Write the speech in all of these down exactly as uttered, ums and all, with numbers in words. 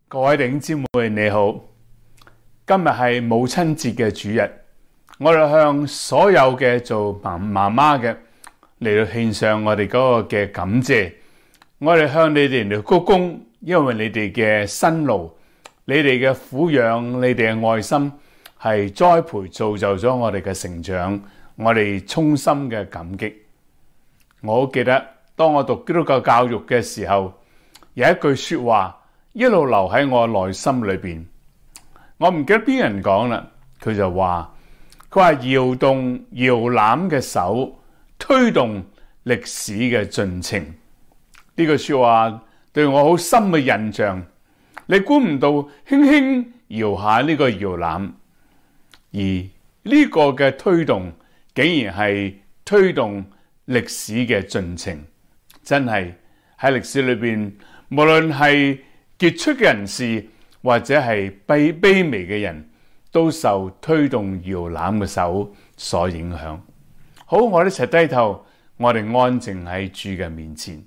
各位弟兄姊妹你好，今日係母親節嘅主日，我哋向所有嘅做媽媽媽嘅嚟到獻上我哋嗰個嘅感謝，我哋向你哋嚟鞠躬，因為你哋嘅辛勞、你哋嘅撫養、你哋嘅愛心係栽培造就咗我哋嘅成長，我哋衷心嘅感激。我好記得當我讀基督教教育嘅時候，有一句說話一路留喺我內心裏邊，我唔記得邊人講啦，佢就話佢話搖動搖籃嘅手，推動歷史嘅進程。呢句說話對我好深嘅印象。你估唔到輕輕搖下呢個搖籃，而呢個嘅推動竟然係推動歷史嘅進程。真係喺歷史裏邊，無論係傑出嘅人士或者係卑卑微嘅人，都受推動搖籃嘅手所影響。好，我哋一齊低頭，我哋安靜喺主嘅面前。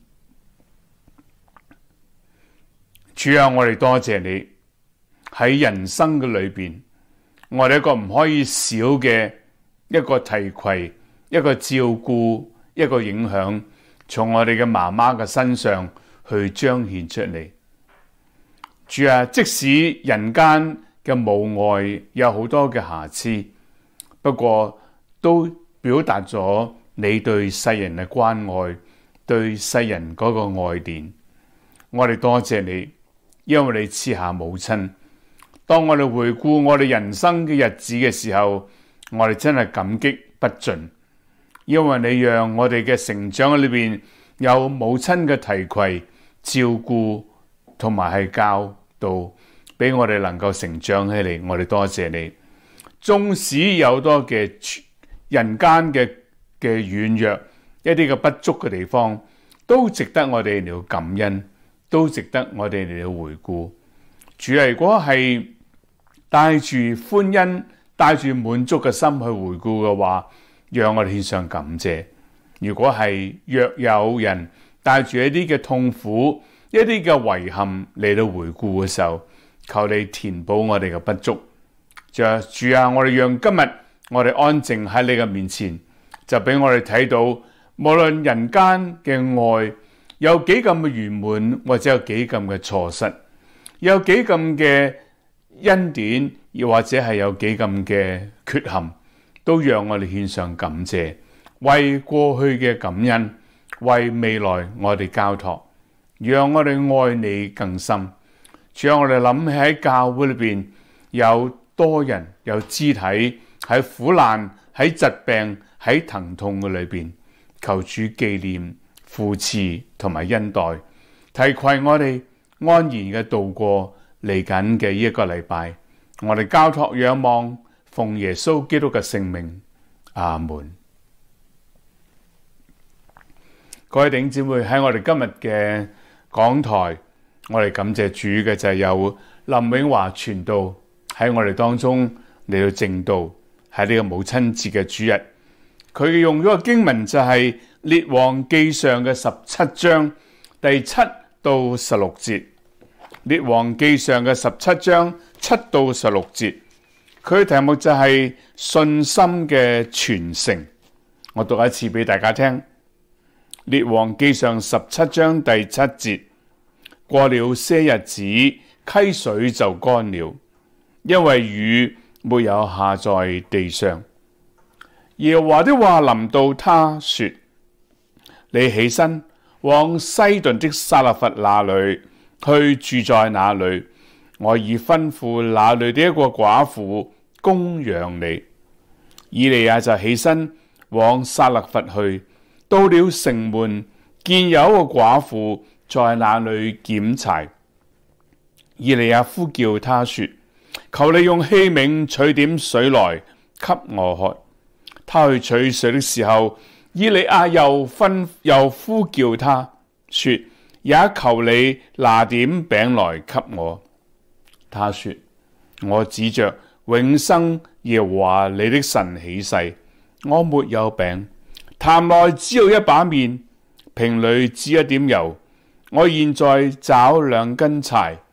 主啊，我哋多謝你喺人生嘅裏邊，我哋一個唔可以少嘅一個提攜、一個照顧、一個影響，從我哋嘅媽媽嘅身上去彰顯出嚟。主啊，即使人間嘅母愛有好多嘅瑕疵，不過都表達咗你對世人嘅關愛，對世人嗰個愛戀。我哋多謝你，因為你賜下母親。當我哋回顧我哋人生嘅日子嘅時候，我哋真係感激不盡，因為你讓我哋嘅成長裏邊有母親嘅提攜、照顧同埋係教導，俾我哋能夠成長起嚟。我哋多謝你。縱使有多嘅人間嘅嘅軟弱，一啲嘅不足嘅地方，都值得我哋嚟感恩，都值得我哋嚟回顧。主啊，如果係帶住歡欣、帶住滿足嘅心去回顧嘅話，讓我哋獻上感謝。如果係若有人帶住一啲嘅痛苦、一啲嘅遺憾嚟到回顧嘅時候，求你填補我哋嘅不足。主啊，主啊，我哋讓今日我哋安靜喺你嘅面前，就俾我哋睇到，無論人間嘅愛有幾咁嘅圓滿，或者有幾咁嘅錯失，有幾咁嘅恩典，又或者係有幾咁嘅缺陷，都讓我哋獻上感謝，為過去嘅感恩，為未來我哋交託，讓我哋愛你更深。主啊，我哋諗起喺教會裏邊有多人有肢體喺苦難、喺疾病、喺疼痛嘅裏邊，求主紀念、扶持同埋恩待，提攜我哋安然嘅度過嚟緊嘅呢一個禮拜。我哋交託仰望，奉耶穌基督嘅聖名，阿門。各位弟兄姊妹，喺我哋今日嘅講台，我哋感謝主嘅就係有林永華傳道喺我哋當中嚟到證道，喺呢個母親節嘅主日，佢用咗個經文就係列王記上嘅十七章第七到十六節。列王記上嘅十七章七到十六節，佢嘅題目就係信心嘅傳承。我讀一次俾大家聽。列王記上十七章第七節，過了些日子，溪水就乾了，因為雨沒有下在地上。耶和華的話臨到他說：你起身往西頓的撒勒法那裏去，住在那裏，我已吩咐那裏的一個寡婦供養你。以利亞就起身往撒勒法去，到了城門，見有一個寡婦在那裏撿柴。以利亞呼叫他說：求你用器皿取點水來給我喝。他去取水的時候，以利亞又吩又呼叫他說：也求你拿點餅來給我。他說：我指着永生耶和華你的神起誓，我沒有餅，壇內只有一把麵，瓶裏只一點油。我現在找兩根柴，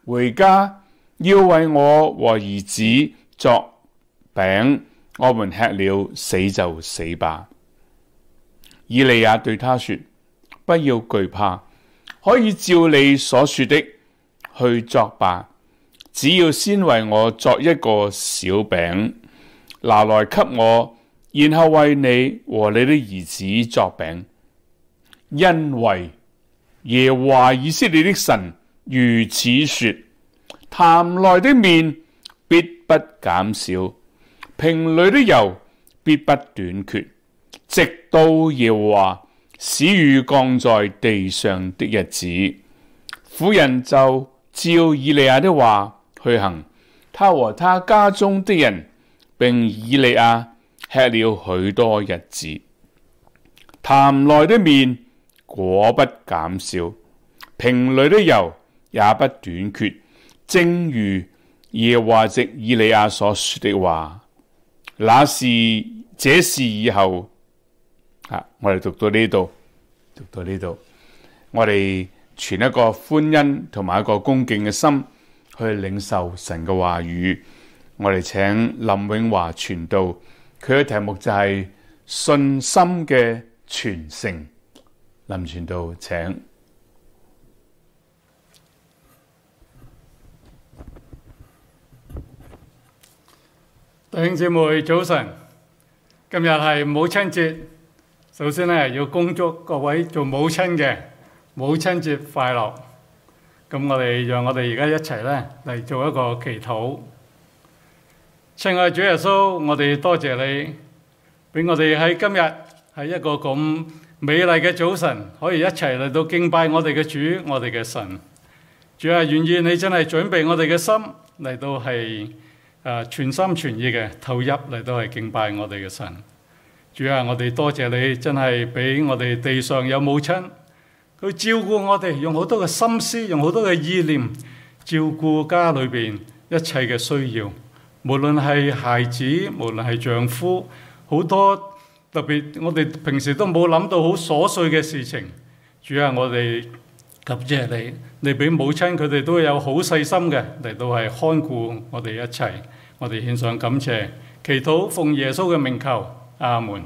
回家要為我和兒子作餅，我們吃了死就死吧。以利亞對他說：不要懼怕，可以照你所說的去作吧，只要先為我作一個小餅，拿來給我，然後為你和你的兒子作餅。因為耶和華以色列的神如此說：壇內的麵必不減少，瓶裏的油必不短缺，直到耶和華使雨降在地上的日子。婦人就照以利亞的話去行，他和他家中的人並以利亞吃了許多日子。壇內的麵果不減少，瓶裏的油也不短缺，正如耶和華藉以利亞所說的話。那是這事以後，啊，我哋讀到呢度，讀到呢度，我哋存一個歡欣同埋一個恭敬嘅心去領受神嘅話語。我哋請林永華傳道，佢嘅題目就係信心嘅傳承。林傳道，請。 弟兄姊妹早晨，今日係母親節，首先咧要恭祝各位做母親嘅母親節快樂。咁我哋讓我哋而家一齊咧嚟做一個祈禱。親愛主耶穌，我哋多謝你，俾我哋喺今日喺一個咁美麗嘅早晨，可以一齊嚟到敬拜我哋嘅主，我哋嘅神。主啊，願意你真係準備我哋嘅心嚟到係誒全心全意嘅投入嚟到係敬拜我哋嘅神。主啊，我哋多謝你，真係俾我哋地上有母親，佢照顧我哋，用好多嘅心思，用好多嘅意念照顧家裏邊一切嘅需要，無論係孩子，無論係丈夫，好多特別我哋平時都冇諗到好瑣碎嘅事情。主啊，我哋感謝你，你俾母親佢哋都有好細心嘅嚟到係看顧我哋一切，我哋獻上感謝，祈禱奉耶穌嘅名求，阿門。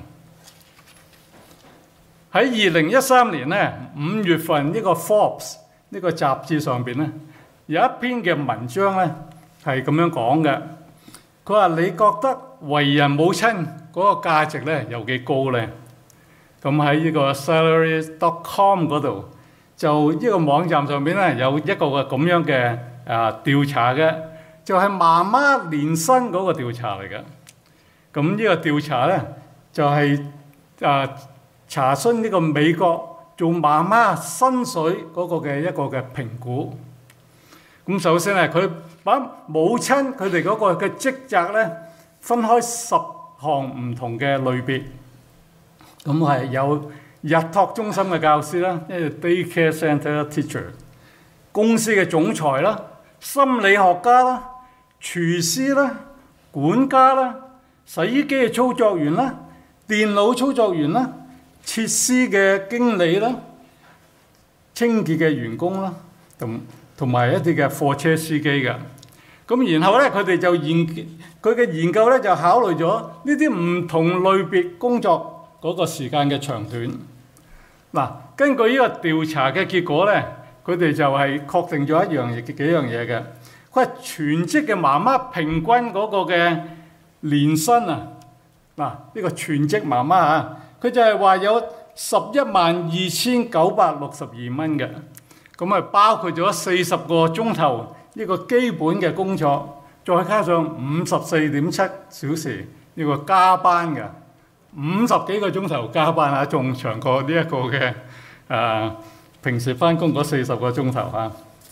喺二零一三年呢五月份呢個 Forbes 呢個雜誌上邊呢，有一篇嘅文章呢係咁樣講嘅，佢話你覺得為人母親嗰個價值呢有幾高呢？咁喺呢個 salary dot com 嗰度，就呢個網站上邊咧有一個嘅咁樣嘅啊調查嘅，就係媽媽年薪嗰個調查嚟嘅。咁呢個調查咧就係啊查詢呢個美國做媽媽薪水嗰個嘅一個嘅評估。咁首先係佢把母親佢哋嗰個嘅職責咧分開十項唔同嘅類別。咁係有日托中心嘅教師啦，一個 daycare center teacher， 公司嘅總裁啦，心理學家啦，廚師啦，管家啦，洗衣機嘅操作員啦，電腦操作員啦，設施嘅經理啦，清潔嘅員工啦，同同埋一啲嘅貨車司機嘅。咁然後咧，佢哋就研佢嘅研究咧就考慮咗呢啲唔同類別工作嗰個時間嘅長短。嗱，根據呢個調查嘅結果咧，佢哋就係確定咗一樣嘢幾樣嘢嘅。佢係全職嘅媽媽平均嗰個嘅年薪啊，嗱，呢個全職媽媽啊，佢就係話有十一萬二千九百六十二蚊嘅，咁啊包括咗四十個鐘頭呢個基本嘅工作，再加上五十四點七小時呢個加班嘅。五十幾個鐘頭加班啊，仲長過呢一個嘅誒、呃、平時翻工嗰四十個鐘頭啊！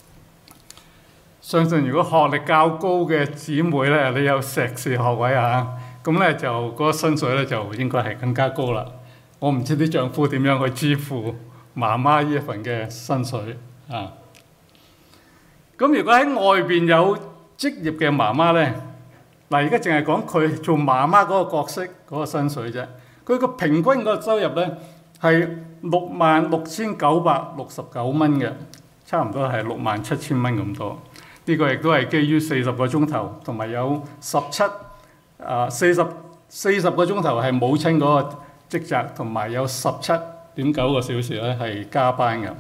相信如果學歷較高嘅姊妹咧，你有碩士學位啊，咁咧就嗰、那個薪水咧就應該係更加高啦。我唔知啲丈夫點樣去支付媽媽呢一份嘅薪水啊！咁如果喺外邊有職業嘅媽媽咧？嗱，而家淨係講佢做媽媽嗰個角色嗰個薪水啫。佢個平均個收入咧係六萬六千九百六十九蚊嘅，差唔多係六萬七千蚊咁多。 呢個亦都係基於四十個鐘頭，同埋有十七啊四十四十個鐘頭係母親嗰個職責，同埋有十七點九個小時咧係加班嘅。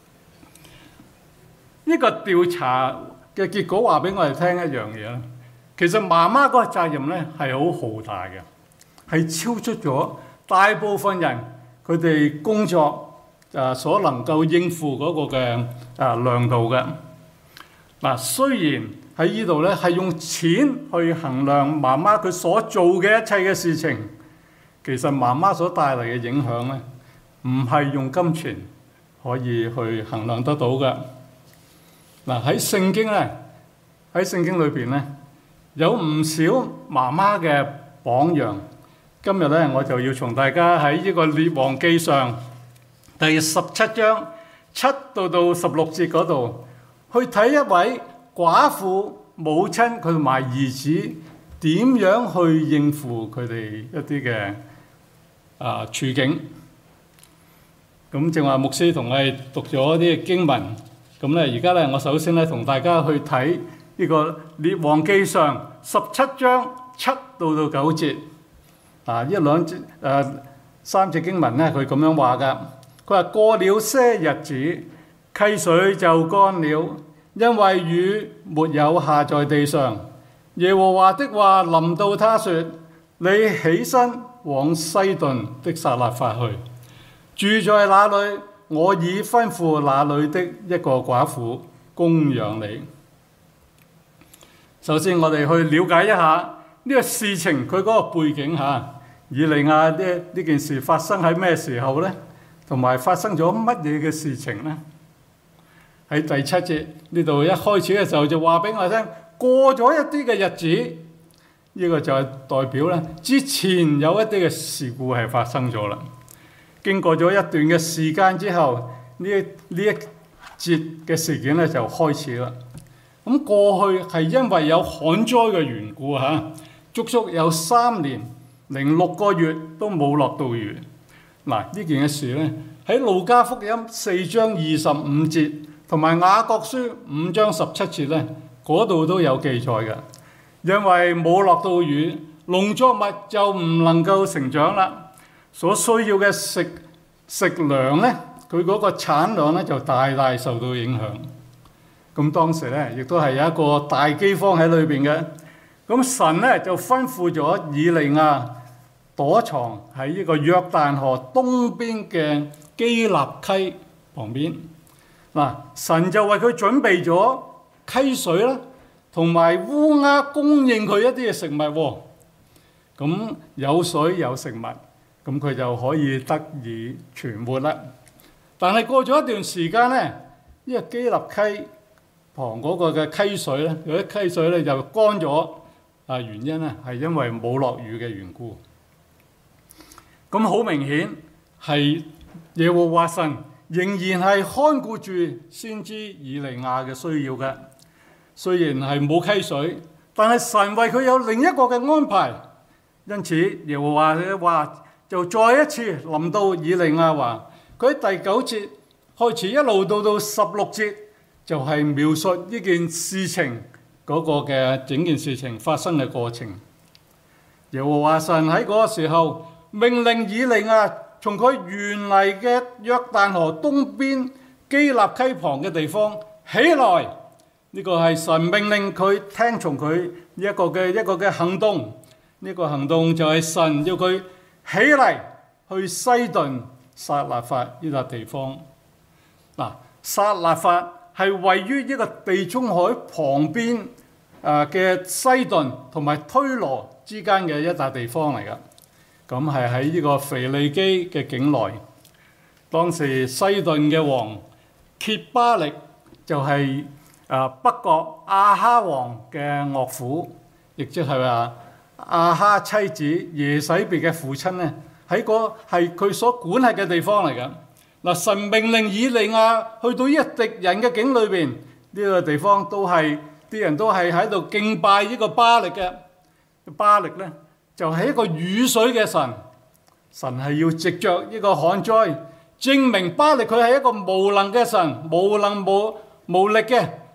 呢個調查嘅結果話俾我哋聽一樣嘢咧，其實媽媽嗰個責任咧係好浩大嘅，係超出咗大部分人佢哋工作啊所能夠應付嗰個嘅啊量度嘅。嗱，雖然喺呢度咧係用錢去衡量媽媽佢所做嘅一切嘅事情，其實媽媽所帶嚟嘅影響咧，唔係用金錢可以去衡量得到嘅。嗱，喺聖經咧，喺聖經裏邊咧，有唔少媽媽嘅榜樣。今日咧，我就要從大家喺呢個列王記上第十七章七到到十六節嗰度，去睇一位寡婦母親佢同埋兒子點樣去應付佢哋一啲嘅啊處境。咁正話牧師同我哋讀咗啲經文，咁咧而家咧我首先咧同大家去睇呢個列王記上十七章七到到九節。啊，一兩節誒三節經文咧，佢咁樣話噶，佢話過了些日子，溪水就乾了，因為雨沒有下在地上。耶和華的話臨到他說：你起身往西頓的撒勒法去，住在那裏，我已吩咐那裏的一個寡婦供養你。首先我哋去了解一下呢個事情佢嗰個背景嚇。以利亞呢呢件事發生喺咩時候呢？同埋發生咗乜嘢嘅事情呢？喺第七節呢度一開始嘅時候就話俾我聽，過咗一啲嘅日子，呢、這個就係代表咧之前有一啲嘅事故係發生咗啦。經過咗一段嘅時間之後，呢呢一節嘅事件咧就開始啦。咁過去係因為有旱災嘅緣故嚇，足足有三年零六個月都冇落到雨。嗱，呢件嘅事咧喺路加福音四章二十五節同埋雅各書五章十七節咧嗰度都有記載嘅。因為冇落到雨，農作物就唔能夠成長啦。所需要嘅食食糧咧，佢嗰個產量咧就大大受到影響。咁當時咧亦都係有一個大饑荒喺裏邊嘅。咁神咧就吩咐咗以利亞躲藏喺呢個約旦河東邊嘅基立溪旁邊。嗱，神就為佢準備咗溪水啦，同埋烏鴉供應佢一啲嘅食物。咁有水有食物，咁佢就可以得以存活啦。但係過咗一段時間咧，呢個基立溪旁嗰個嘅溪水咧，有啲溪水咧就乾咗。啊，原因咧係因為冇落雨嘅緣故。咁好明顯係耶和華神仍然係看顧住先知以利亞嘅需要嘅。雖然係冇溪水，但係神為佢有另一個嘅安排。因此耶和華嘅話就再一次臨到以利亞話，佢喺第九節開始一路到到十六節，就係描述呢件事情。嗰個嘅整件事情發生嘅過程，耶和華神喺嗰個時候命令以利亞從佢原嚟嘅約旦河東邊基立溪旁嘅地方起來。呢、這個係神命令佢聽從佢一個嘅一個嘅行動。呢、這個行動就係神要佢起嚟去西頓撒勒法呢笪地方。嗱，撒勒法係位於一個地中海旁邊誒嘅西頓同埋推羅之間嘅一笪地方嚟㗎。咁係喺呢個腓利基嘅境內。當時西頓嘅王揭巴力就係誒北國亞哈王嘅岳父，亦即係話亞哈妻子耶洗別嘅父親咧，喺個係佢所管轄嘅地方嚟㗎。嗱，神命令以利亞去到呢個敵人嘅境裏邊，呢、這個地方都係啲人都係喺度敬拜呢個巴力嘅。巴力咧就係、是、一個雨水嘅神，神係要藉着呢個旱災證明巴力佢係一個無能嘅神，無能無無力嘅，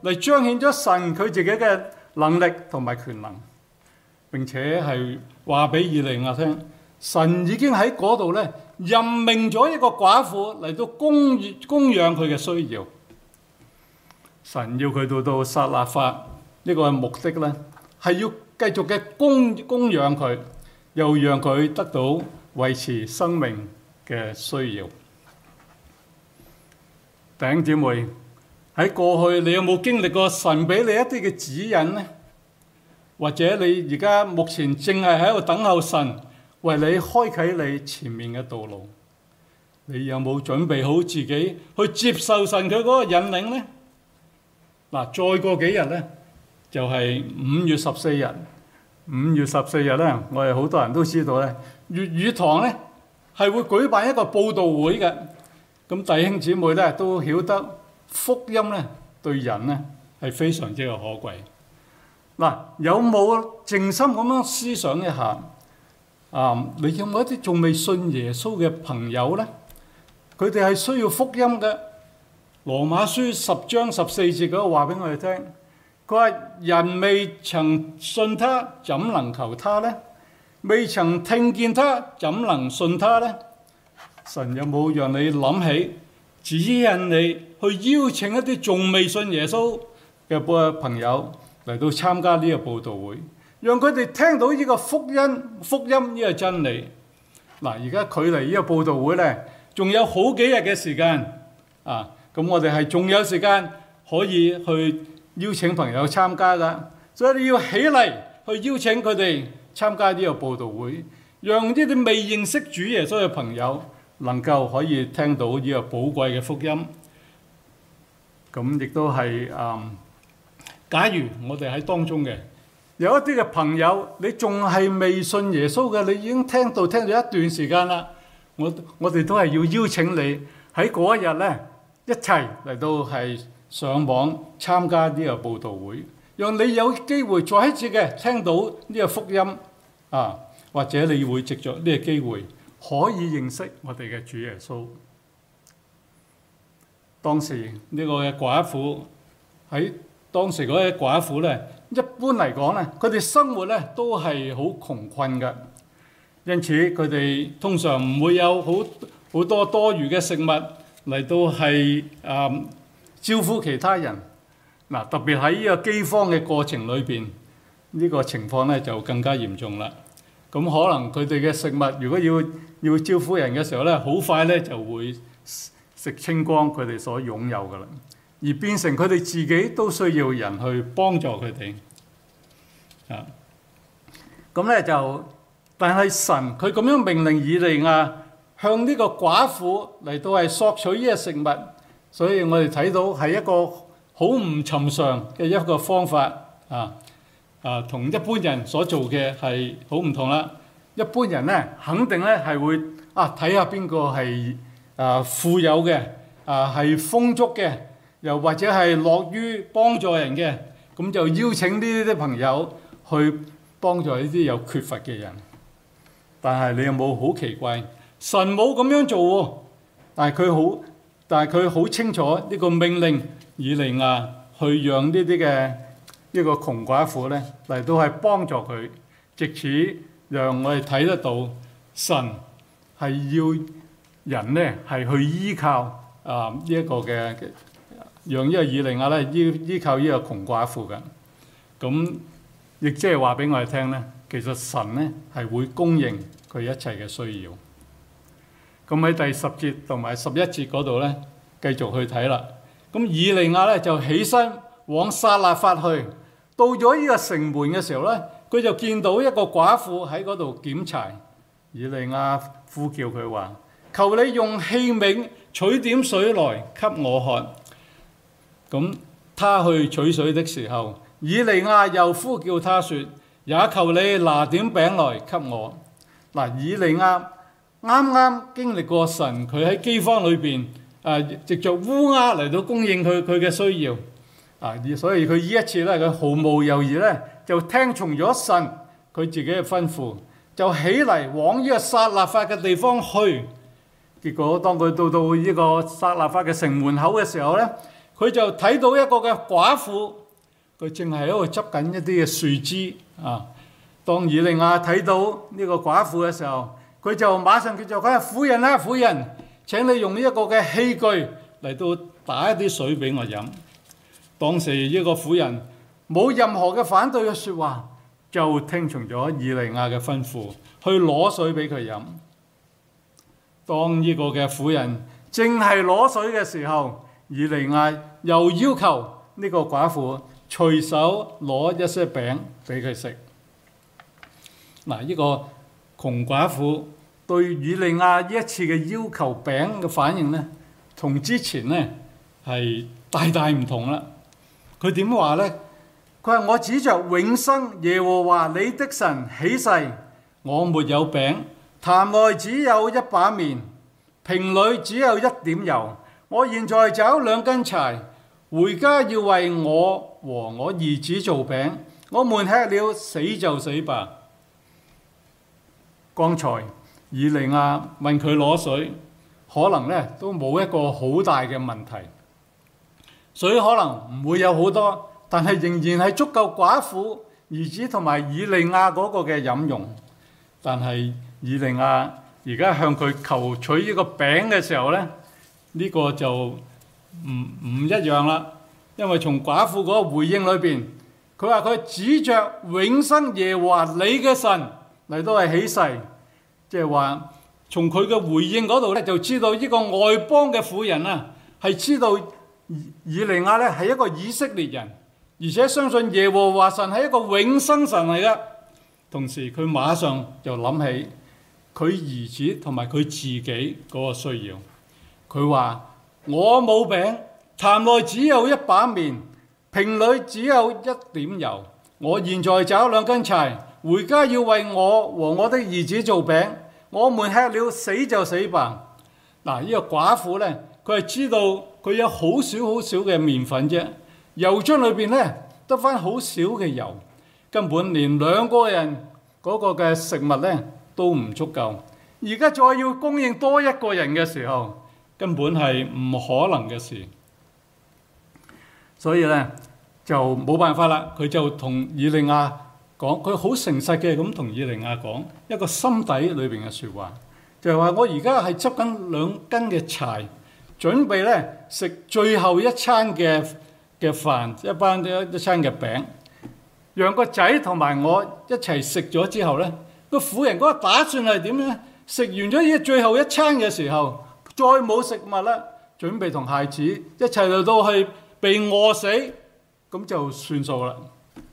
嚟彰顯咗神佢自己嘅能力同埋權能，並且係話俾以利亞聽，神已經喺嗰度咧任命咗一個寡婦嚟到供供養佢嘅需要。神要佢到到撒勒法呢個目的咧，係要繼續嘅供供養佢，又讓佢得到維持生命嘅需要。弟兄姊妹，喺過去你有冇經歷過神俾你一啲嘅指引呢？或者你而家目前正係喺度等候神為你開啟你前面嘅道路？你有冇準備好自己去接受神佢嗰個引領呢？嗱，再過幾日呢，就係五月十四日。五月十四日呢，我哋好多人都知道咧，粵語堂呢係會舉辦一個佈道會嘅。咁弟兄姊妹咧都曉得福音咧對人咧係非常之嘅可貴。嗱，有冇靜心咁樣思想一下？啊，你有冇一啲仲未信耶穌嘅朋友咧？佢哋係需要福音嘅。羅馬書十章十四節嗰個話俾我哋聽，佢話人未曾信他，怎能求他呢？未曾聽見他，怎能信他呢？神有冇讓你諗起指引你去邀請一啲仲未信耶穌嘅朋友嚟到參加呢個佈道會，讓佢哋聽到呢個福音福音呢個真理？嗱，而家距離呢個佈道會咧，仲有好幾日嘅時間啊！咁我哋係仲有時間可以去邀請朋友參加噶，所以你要起嚟去邀請佢哋參加呢個佈道會，讓呢啲未認識主耶穌嘅朋友能夠可以聽到呢個寶貴嘅福音。咁亦都係誒，假如我哋喺當中嘅有一啲嘅朋友，你仲係未信耶穌嘅，你已經聽到聽咗一段時間啦，我我哋都係要邀請你喺嗰一日咧，一齊嚟到係上網參加呢個佈道會，讓你有機會再一次嘅聽到呢個福音啊，或者你會藉著呢個機會可以認識我哋嘅主耶穌。當時呢個嘅寡婦喺當時嗰啲寡婦咧，一般嚟講咧，佢哋生活咧都係好窮困嘅，因此佢哋通常唔會有好好多多餘嘅食物嚟到係誒招呼其他人。嗱，特別喺呢個饑荒嘅過程裏邊，呢個情況咧就更加嚴重啦。咁可能佢哋嘅食物，如果要要招呼人嘅時候咧，好快咧就會食清光佢哋所擁有噶啦，而變成佢哋自己都需要人去幫助佢哋。啊，咁咧就，但係神佢咁樣命令以利亞向呢個寡婦嚟到係索取呢個食物，所以我哋睇到係一個好唔尋常嘅一個方法啊！啊，同一般人所做嘅係好唔同啦。一般人咧肯定咧係會啊睇下邊個係啊富有嘅，啊係豐足嘅，又或者係樂於幫助人嘅，咁就邀請呢啲朋友去幫助呢啲有缺乏嘅人。但係你有冇好奇怪？神冇咁樣做喎，但係佢好，但係佢好清楚呢個命令，以利亞去讓呢啲嘅呢個窮寡婦咧嚟到係幫助佢，藉此讓我哋睇得到神係要人咧係去依靠啊呢一個嘅，讓呢個以利亞咧依依靠呢個窮寡婦嘅。咁亦即係話俾我哋聽咧，其實神咧係會供應佢一切嘅需要。咁喺第十節同埋十一節嗰度咧，繼續去睇啦。咁以利亞咧就起身往撒勒法去，到咗呢個城門嘅時候咧，佢就見到一個寡婦喺嗰度撿柴。以利亞呼叫佢話：求你用器皿取點水來給我喝。咁他去取水的時候，以利亞又呼叫他說：也求你拿點餅來給我。嗱，以利亞啱啱經歷過神，佢喺饑荒裏邊誒，藉着烏鴉嚟到供應佢佢嘅需要啊，所以佢呢一次咧，佢毫無猶豫咧，就聽從咗神佢自己嘅吩咐，就起嚟往呢個撒勒法嘅地方去。結果當佢到到呢個撒勒法嘅城門口嘅時候咧， 佢就睇到一個嘅寡婦，佢正係喺度執緊一啲嘅樹枝啊。當以利亞睇到呢個寡婦嘅時候，佢就馬上叫做佢話：婦人啦，婦人，請你用呢一個嘅器具嚟到打一啲水俾我飲。當時呢個婦人冇任何嘅反對嘅説話，就聽從咗以利亞嘅吩咐，去攞水俾佢飲。當呢個嘅婦人正係攞水嘅時候，以利亞又要求呢個寡婦隨手攞一些餅俾佢食。嗱，呢個窮寡婦對以利亞呢一次嘅要求餅嘅反應呢，同之前呢係大大唔同啦。佢點話呢？佢話：我指着永生耶和華你的神起誓，我沒有餅，壇內只有一把麵，瓶裏只有一點油。我現在找兩根柴，回家要為我和我兒子做餅。我們吃了死就死吧。剛才以利亞問佢攞水，可能呢都冇一個好大嘅問題，水可能唔會有好多，但係仍然係足夠寡婦、兒子同埋以利亞嗰個嘅飲用。但係以利亞而家向佢求取呢個餅嘅時候呢，呢、這個就唔唔一樣啦。因為從寡婦嗰個回應裏邊，佢話佢指着永生耶和華你嘅神嚟到係起誓，即係話從佢嘅回應嗰度咧，就知道呢個外邦嘅婦人啊，係知道以利亞咧係一個以色列人，而且相信耶和華神係一個永生神嚟嘅。同時佢馬上就諗起佢兒子同埋佢自己嗰個需要。佢話：我冇餅，壇內只有一把麵，瓶裏只有一點油。我現在找兩根柴，回家要為我和我的兒子做餅。我們吃了死就死吧。嗱，呢個寡婦呢，佢係知道佢有好少好少嘅麵粉啫，油樽裏邊呢得翻好少嘅油，根本連兩個人嗰個嘅食物呢都唔足夠。而家再要供應多一個人嘅時候，根本係唔可能嘅事。所以呢，就冇辦法啦，佢就同以利亞講，佢好誠實嘅咁同以利亞講一個心底裏邊嘅説話，就係話我而家係執緊兩根嘅柴，準備咧食最後一餐嘅嘅飯，一班一一餐嘅餅，讓個仔同埋我一齊食咗之後咧，個婦人嗰個打算係點咧？食完咗呢最後一餐嘅時候，再冇食物啦，準備同孩子一齊嚟到去被餓死，咁就算數啦。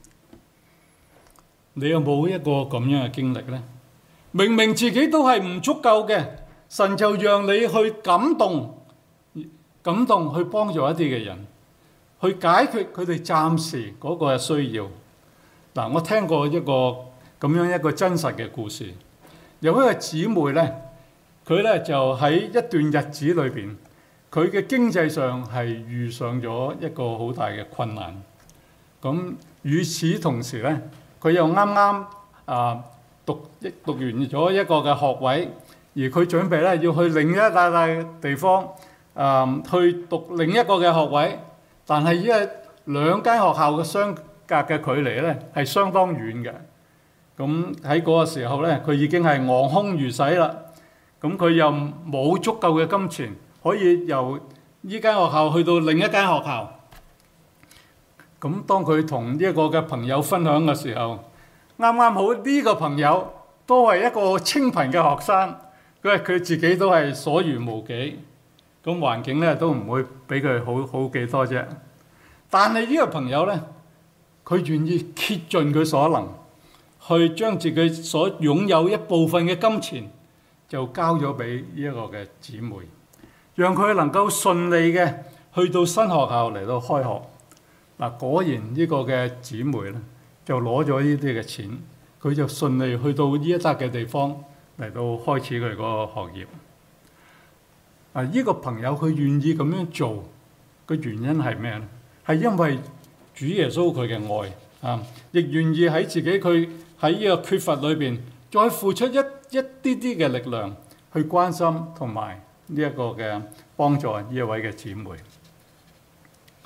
你有冇一個咁樣嘅經歷呢？明明自己都係唔足夠嘅，神就讓你去感動，感動去幫助一啲嘅人，去解決佢哋暫時嗰個需要。嗱，我聽過一個咁樣一個真實嘅故事，有一個姊妹呢，佢呢就喺一段日子裏邊，佢嘅經濟上係遇上咗一個好大嘅困難。咁與此同時呢，佢又啱啱啊讀一讀完咗一個嘅學位，而佢準備咧要去另一笪笪地方啊、呃、去讀另一個嘅學位，但係依個兩間學校嘅相隔嘅距離咧係相當遠嘅。咁喺嗰個時候咧，佢已經係昂空如洗啦。咁佢又冇足夠嘅金錢，可以由依間學校去到另一間學校。咁當佢同呢一個嘅朋友分享嘅時候，啱啱好呢個朋友都係一個清貧嘅學生，佢話佢自己都係所餘無幾，咁環境咧都唔會俾佢好好幾多啫。但係呢個朋友咧，佢願意竭盡佢所能，去將自己所擁有一部分嘅金錢就交咗俾呢一個嘅姊妹，讓佢能夠順利嘅去到新學校嚟到開學。嗱，果然呢個嘅姊妹咧就攞咗呢啲嘅錢，佢就順利去到呢一笪嘅地方嚟到開始佢嗰個學業。啊，呢個朋友佢願意咁樣做嘅原因係咩咧？係因為主耶穌佢嘅愛啊，亦願意喺自己佢喺呢個缺乏裏邊再付出一一啲啲嘅力量去關心同埋呢一個嘅幫助呢一位嘅姊妹。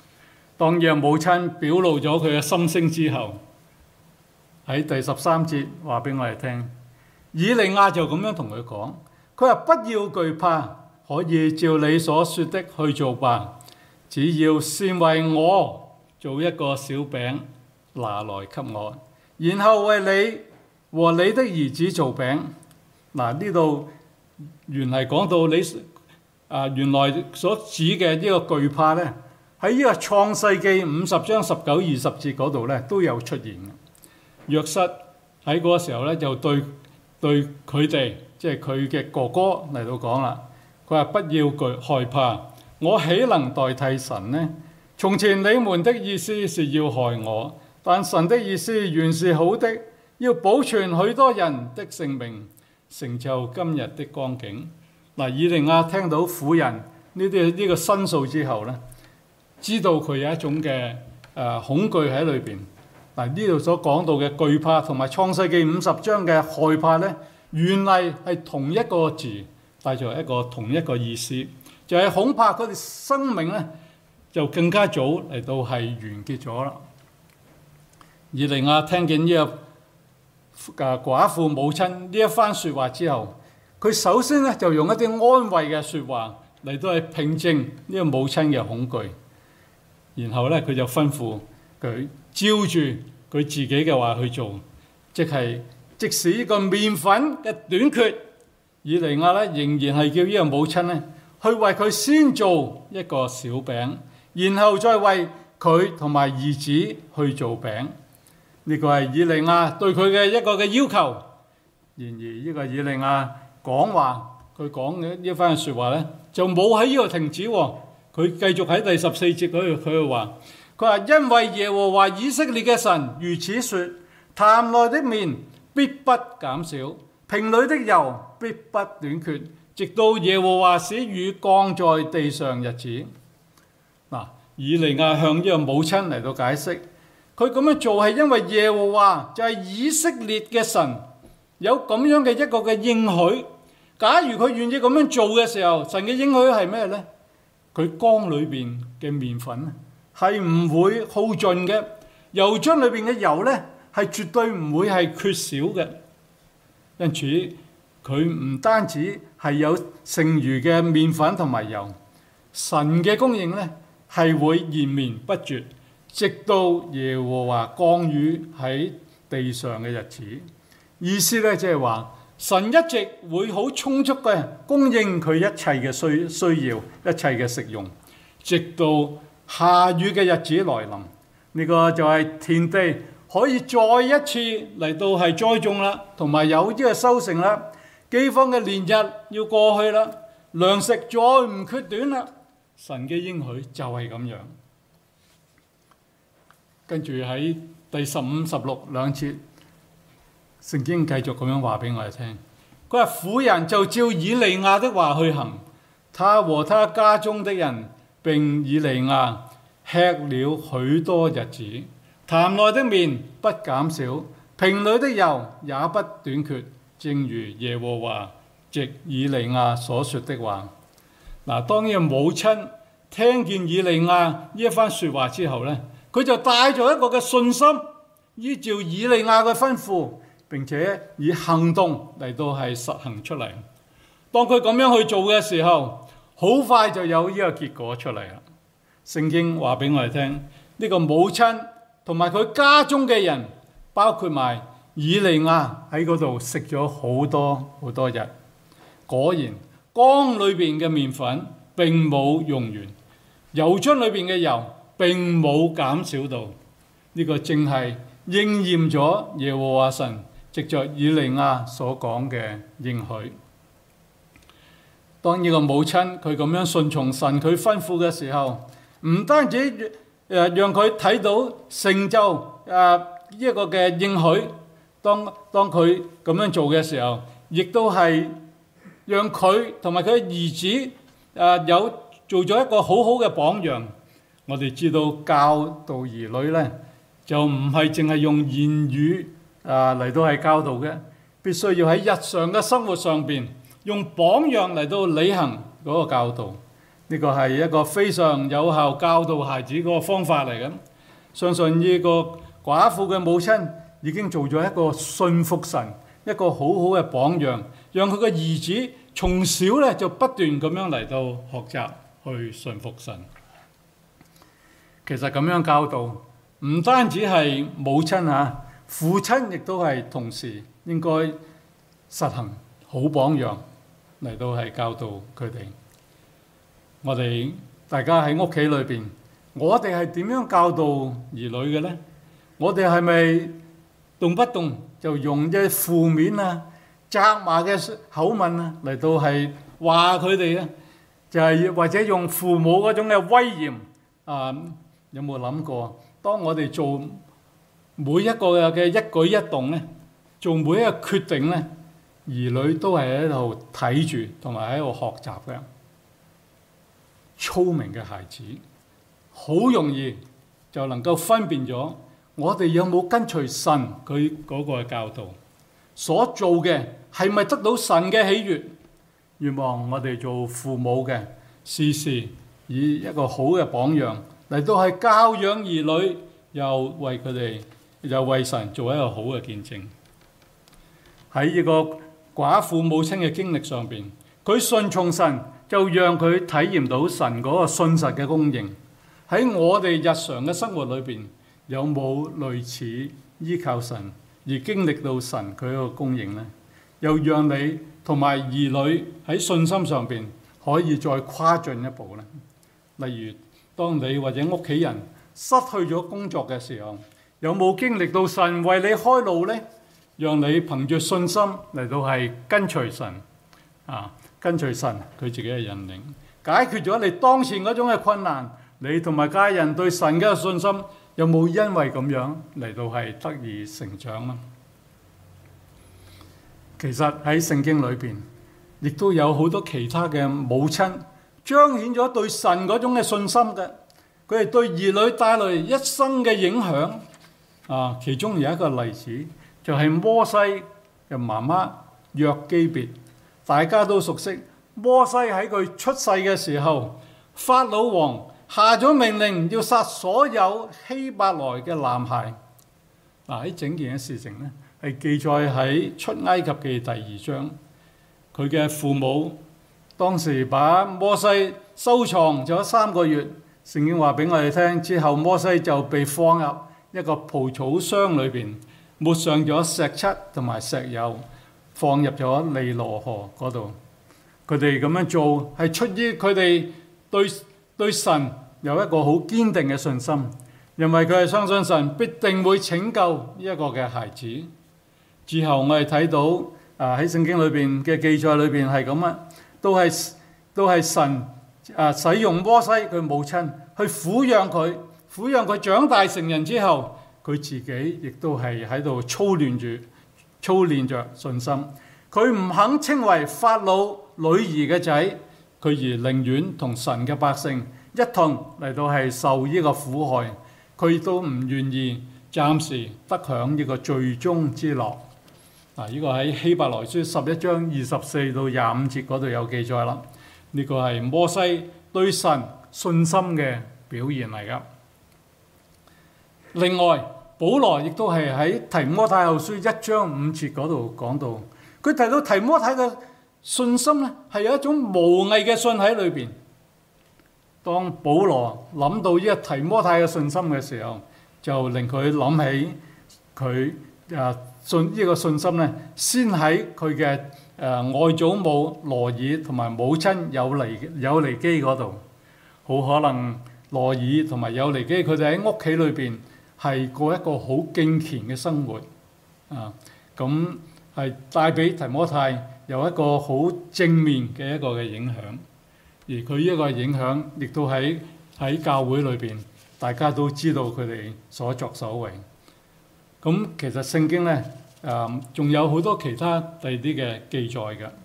當呢個母親表露咗佢嘅心聲之後，喺第十三節話俾我哋聽，以利亞就咁樣同佢講，佢話不要懼怕，可以照你所說的去做吧，只要先為我做一個小餅拿來給我，然後為你和你的兒子做餅。嗱，呢度原嚟講到你啊，原來所指嘅呢個懼怕呢，喺呢個創世記五十章十九二十節嗰度呢都有出現嘅。約瑟喺嗰個時候呢，就對對佢哋，即係佢嘅哥哥嚟到講啦，佢話不要懼害怕，我豈能代替神呢？從前你們的意思是要害我，但神的意思原是好的，要保存許多人的性命，成就今日的光景。嗱，以利亞聽到婦人呢啲呢個申訴之後呢，知道佢有一種嘅誒、呃、恐懼喺裏邊。嗱，呢度所講到嘅懼怕同埋創世記五十章嘅害怕呢，原嚟係同一個字，帶住一個同一個意思，就係、是、恐怕佢哋生命呢就更加早嚟到係完結咗啦。以利亞聽見呢個誒寡婦母親呢一番説話之後，佢首先咧就用一啲安慰嘅説話嚟到去平靜呢個母親嘅恐懼，然後咧佢就吩咐佢照住佢自己嘅話去做，即係即使呢個麵粉嘅短缺，以利亞咧仍然係叫呢個母親咧去為佢先做一個小餅，然後再為佢同埋兒子去做餅。呢個係以利亞對佢嘅一個嘅要求。然而呢個以利亞講話，佢講嘅呢番説話咧，就冇喺呢度停止喎。佢繼續喺第十四節嗰度，佢就話：佢話因為耶和華以色列嘅神如此説，壇內的麵必不減少，瓶裏的油必不短缺，直到耶和華使雨降在地上日子。嗱，以利亞向呢個母親嚟到解釋，佢咁樣做係因為耶和華就係以色列嘅神，有咁樣嘅一個嘅應許。假如佢願意咁樣做嘅時候，神嘅應許係咩呢？佢缸裏邊嘅麵粉係唔會耗盡嘅，油樽裏邊嘅油呢係絕對唔會係缺少嘅。因此佢唔單止係有剩餘嘅麵粉同埋油，神嘅供應呢係會延綿不絕，直到耶和華降雨喺地上嘅日子。意思呢，即係話神一直會好充足嘅供應佢一切嘅需需要，一切嘅食用，直到下雨嘅日子來臨。呢、這個就係田地可以再一次嚟到係栽種啦，同埋有呢個收成啦。饑荒嘅年日要過去啦，糧食再唔缺短啦。神嘅應許就係咁樣。跟住喺第十五、十六兩節，聖經繼續咁樣話俾我哋聽。佢話婦人就照以利亞的話去行，他和他家中的人並以利亞吃了許多日子，壇內的麵不減少，瓶裏的油也不短缺，正如耶和華藉以利亞所說的話。嗱，當呢個母親聽見以利亞呢一番說話之後呢，佢就帶咗一個嘅信心，依照以利亞嘅吩咐，並且以行動嚟到係實行出嚟。當佢咁樣去做嘅時候，好快就有呢個結果出嚟啦。聖經話俾我哋聽，呢個母親同埋佢家中嘅人，包括埋以利亞喺嗰度食咗好多好多日。果然缸裏邊嘅麵粉並冇用完，油樽裏邊嘅油並冇減少到。呢個正係應驗咗耶和華神藉着以利亞所講嘅應許。當呢個母親佢咁樣順從神佢吩咐嘅時候，唔單止誒讓佢睇到成就誒呢一個嘅應許，當當佢咁樣做嘅時候，亦都係讓佢同埋佢嘅兒子誒有做咗一個好好嘅榜樣。我哋知道教導兒女呢，就唔係淨係用言語啊嚟到係教導嘅，必須要喺日常嘅生活上邊用榜樣嚟到履行嗰個教導。 呢個係一個非常有效教導孩子嗰個方法嚟嘅。相信呢個寡婦嘅母親已經做咗一個信服神、一個好好嘅榜樣，讓佢嘅兒子從小咧就不斷咁樣嚟到學習去信服神。其實咁樣教導唔單止係母親嚇，父親亦都係同時應該實行好榜樣嚟到係教導佢哋。我哋大家喺屋企裏邊，我哋係點樣教導兒女嘅呢？我哋係咪動不動就用啲負面啊、責罵嘅口吻啊嚟到係話佢哋啊？就係或者用父母嗰種嘅威嚴啊？有冇諗過？當我哋做每一個嘅一舉一動咧，做每一個決定咧，兒女都係喺度睇住同埋喺度學習嘅。聰明嘅孩子好容易就能夠分辨咗我哋有冇跟隨神佢嗰個教導，所做嘅係咪得到神嘅喜悅？願望我哋做父母嘅，時時以一個好嘅榜樣嚟到係教養兒女，又為佢哋又為神做一個好嘅見證。喺呢個寡婦母親嘅經歷上邊，佢順從神，就讓佢體驗到神嗰個信實嘅供應。喺我哋日常嘅生活裏邊，有冇類似依靠神而經歷到神佢個供應呢？又讓你同埋兒女喺信心上邊可以再跨進一步呢？例如，當你或者屋企人失去咗工作嘅時候，有冇經歷到神為你開路呢？讓你憑着信心嚟到係跟隨神啊，跟隨神佢自己嘅引領，解決咗你當前嗰種嘅困難。你同埋家人對神嘅信心有冇因為咁樣嚟到係得以成長呢？其實喺聖經裏邊，亦都有好多其他嘅母親彰顯咗對神嗰種嘅信心嘅，佢哋對兒女帶來一生嘅影響啊。其中有一個例子就係摩西嘅媽媽約基別，大家都熟悉。摩西喺佢出世嘅時候，法老王下咗命令要殺所有希伯來嘅男孩。嗱，喺整件嘅事情呢，係記載喺出埃及記第二章。佢嘅父母當時把摩西收藏咗三個月。聖經話俾我哋聽，之後摩西就被放入一個蒲草箱裏邊，抹上咗石漆同埋石油，放入咗尼羅河嗰度。佢哋咁樣做係出於佢哋對對神有一個好堅定嘅信心，因為佢係相信神必定會拯救呢一個嘅孩子。之後我哋睇到啊，喺聖經裏邊嘅記載裏邊係咁啊，都係都係神啊使用摩西佢母親去撫養佢，撫養佢長大成人之後，佢自己亦都係喺度操練住操練着信心。佢唔肯稱為法老女兒嘅仔，佢而寧願同神嘅百姓一同嚟到係受呢個苦害，佢都唔願意暫時得享呢個罪中之樂。嗱，呢個喺希伯來書十一章二十四到廿五節嗰度有記載啦。呢個係摩西對神信心嘅表現嚟噶。另外，保羅亦都係喺提摩太後書一章五節嗰度講到，佢提到提摩太嘅信心咧，係有一種無偽嘅信喺裏邊。當保羅諗到呢個提摩太嘅信心嘅時候，就令佢諗起佢啊信呢個信心咧，先喺佢嘅誒外祖母羅爾同埋母親友尼友尼基嗰度。好可能羅爾同埋友尼基佢哋喺屋企裏邊係過一個好敬虔嘅生活啊，咁係帶俾提摩太有一個好正面嘅一個嘅影響，而佢呢一個影響亦都喺喺教會裏邊，大家都知道佢哋所作所為。咁其實聖經咧誒仲有好多其他第二啲嘅記載嘅。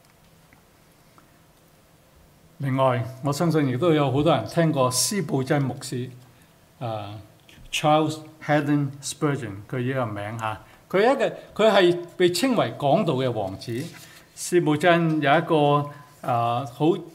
另外，我相信亦都有好多人聽過司布真牧師啊 Charles Haddon Spurgeon 佢呢個名嚇，佢一個佢係被稱為講道嘅王子。司布真有一個啊好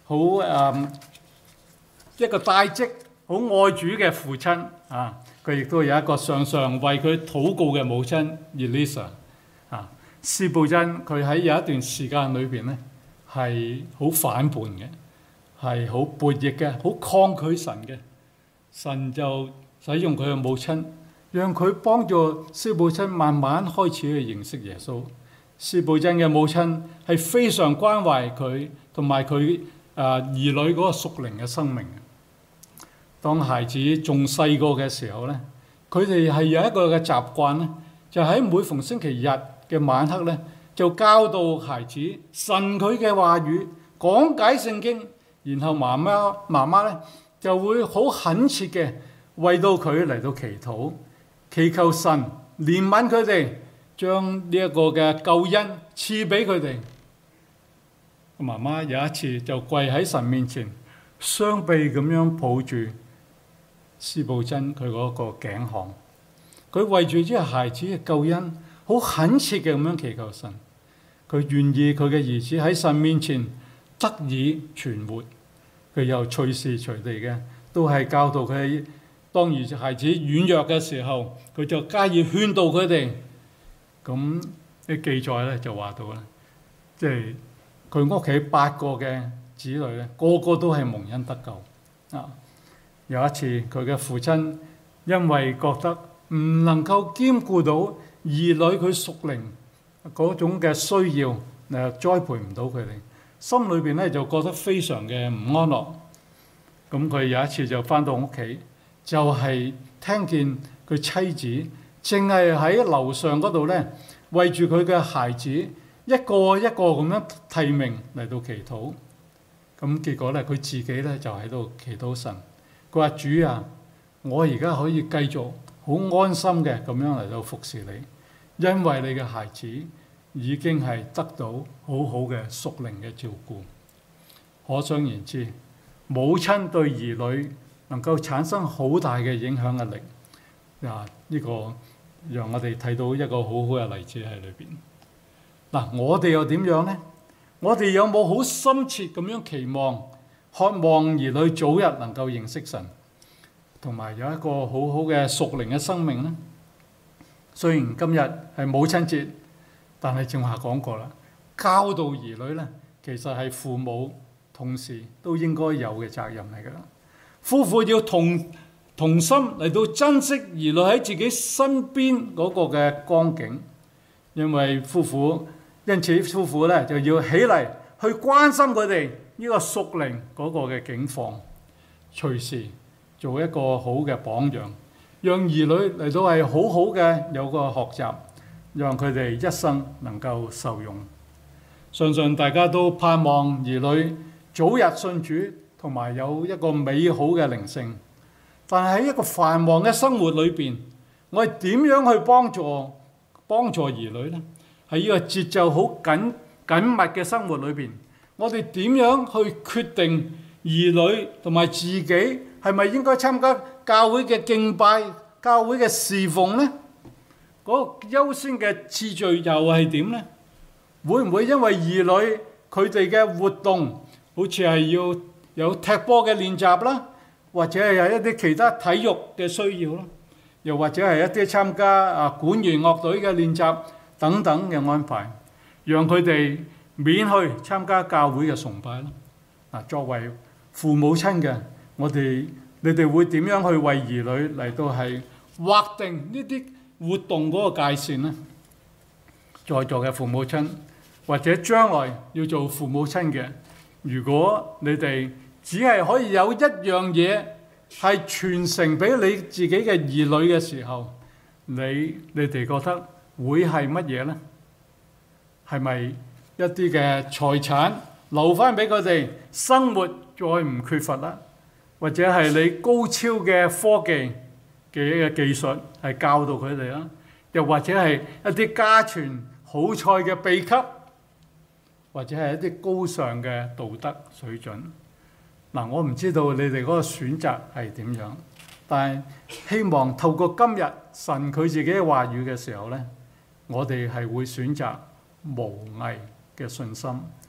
好誒一個帶職、好愛主嘅父親啊！佢亦都有一個常常為佢禱告嘅母親 Elisa 啊。司布真佢喺有一段時間裏邊咧係好反叛嘅，係好叛逆嘅，好抗拒神嘅。神就使用佢嘅母親，讓佢幫助司布真慢慢開始去認識耶穌。司布真嘅母親係非常關懷佢同埋佢誒兒女嗰個屬靈嘅生命。當孩子仲細個嘅時候咧，佢哋係有一個嘅習慣咧，就喺每逢星期日嘅晚黑咧，就教導孩子神佢嘅話語，講解聖經，然後媽媽媽媽咧就會好懇切嘅為到佢嚟到祈禱，祈求神憐憫佢哋，將呢一個嘅救恩賜俾佢哋。媽媽有一次就跪喺神面前，雙臂咁樣抱住司布真佢嗰個頸項，佢為住呢個孩子嘅救恩，好懇切嘅咁樣祈求神，佢願意佢嘅兒子喺神面前得以存活。佢又隨時隨地嘅都係教導佢，當兒孩子軟弱嘅時候，佢就加以勸導佢哋。咁啲記載咧就話到啦，即係佢屋企八個嘅子女咧，個個都係蒙恩得救啊！有一次佢嘅父親因為覺得唔能夠兼顧到兒女佢屬靈嗰種嘅需要，誒栽培唔到佢哋，心裏邊咧就覺得非常嘅唔安樂。咁佢有一次就翻到屋企，就係聽見佢妻子淨係喺樓上嗰度咧，為住佢嘅孩子一個一個咁樣提名嚟到祈禱。咁結果咧，佢自己咧就喺度祈禱神。佢話：主啊，我而家可以繼續好安心嘅咁樣嚟到服侍你，因為你嘅孩子已經係得到好好嘅屬靈嘅照顧。可想而知，母親對兒女能夠產生好大嘅影響嘅力。啊，呢個讓我哋睇到一個好好嘅例子喺裏邊。嗱，我哋又點樣呢？我哋有冇好深切咁樣期望？渴望兒女早日能夠認識神，同埋有一個好好嘅屬靈嘅生命呢？雖然今日係母親節，但係正話講過啦，教導兒女呢，其實係父母同時都應該有嘅責任嚟㗎。夫婦要同同心嚟到珍惜兒女喺自己身邊嗰個嘅光景，因為夫婦因此夫婦咧就要起嚟去關心佢哋呢個屬靈嗰個嘅境況，隨時做一個好嘅榜樣，讓兒女嚟到係好好嘅有個學習，讓佢哋一生能夠受用。相信大家都盼望兒女早日信主，同埋有一個美好嘅靈性。但係喺一個繁忙嘅生活裏邊，我哋點樣去幫助幫助兒女呢？喺呢個節奏好緊緊密嘅生活裏邊，我哋點樣去決定兒女同埋自己係咪應該參加教會嘅敬拜、教會嘅侍奉呢？嗰個優先嘅次序又係點呢？會唔會因為兒女佢哋嘅活動好似係要有踢波嘅練習啦，或者係有一啲其他體育嘅需要啦，又或者係一啲參加啊管弦樂隊嘅練習等等嘅安排，讓佢哋免去參加教會嘅崇拜啦。嗱，作為父母親嘅我哋，你哋會點樣去為兒女嚟到係劃定呢啲活動嗰個界線呢？在座嘅父母親，或者將來要做父母親嘅，如果你哋只係可以有一樣嘢係傳承俾你自己嘅兒女嘅時候，你你哋覺得會係乜嘢呢？係咪一啲嘅財產留翻俾佢哋，生活再唔缺乏啦？或者係你高超嘅科技嘅技術係教導佢哋啦？又或者係一啲家傳好菜嘅秘笈，或者係一啲高尚嘅道德水準？嗱，我唔知道你哋嗰個選擇係點樣，但係希望透過今日神佢自己嘅話語嘅時候呢，我哋係會選擇無偽嘅信心，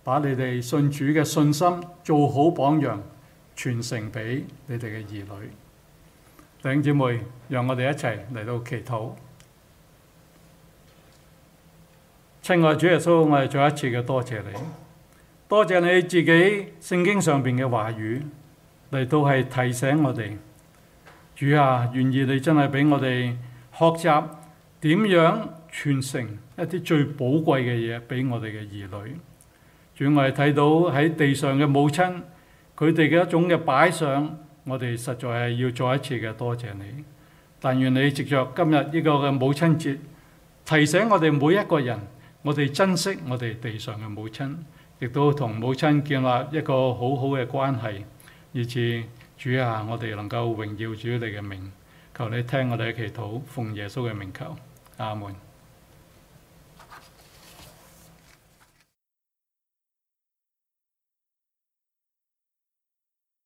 把你哋信主嘅信心做好榜樣，傳承俾你哋嘅兒女。弟兄姊妹，讓我哋一齊嚟到祈禱。親愛主耶穌，我哋再一次嘅多謝你，多謝你自己聖經上邊嘅話語嚟到係提醒我哋。主啊，願意你真係俾我哋學習點樣傳承一啲最寶貴嘅嘢俾我哋嘅兒女。主，我哋睇到喺地上嘅母親，佢哋嘅一種嘅擺上，我哋實在係要再一次嘅多謝你。但願你藉着今日呢個嘅母親節，提醒我哋每一個人，我哋珍惜我哋地上嘅母親，亦都同母親建立一個好好嘅關係，以致主啊，我哋能夠榮耀主你嘅名。求你聽我哋嘅祈禱，奉耶穌嘅名求，阿門。